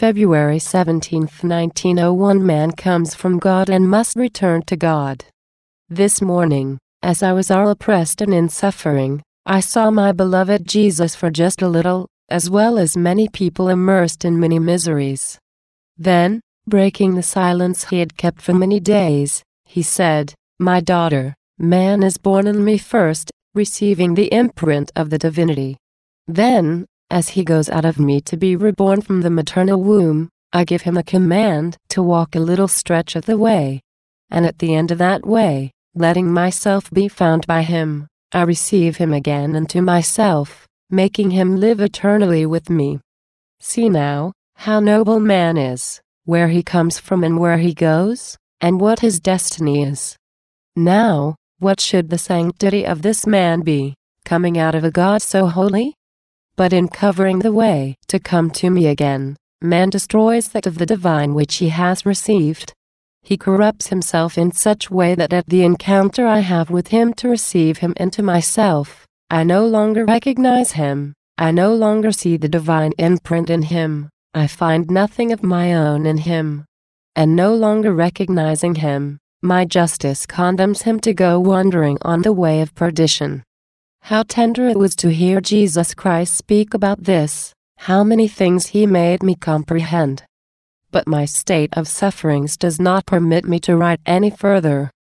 February 17, 1901. Man comes from God and must return to God. This morning, as I was all oppressed and in suffering, I saw my beloved Jesus for just a little, as well as many people immersed in many miseries. Then, breaking the silence he had kept for many days, he said, "My daughter, man is born in me first, receiving the imprint of the divinity. Then, as he goes out of me to be reborn from the maternal womb, I give him a command to walk a little stretch of the way. And at the end of that way, letting myself be found by him, I receive him again into myself, making him live eternally with me. See now, how noble man is, where he comes from and where he goes, and what his destiny is. Now, what should the sanctity of this man be, coming out of a God so holy? But in covering the way to come to me again, man destroys that of the divine which he has received. He corrupts himself in such way that at the encounter I have with him to receive him into myself, I no longer recognize him, I no longer see the divine imprint in him, I find nothing of my own in him. And no longer recognizing him, my justice condemns him to go wandering on the way of perdition." How tender it was to hear Jesus Christ speak about this, how many things he made me comprehend. But my state of sufferings does not permit me to write any further.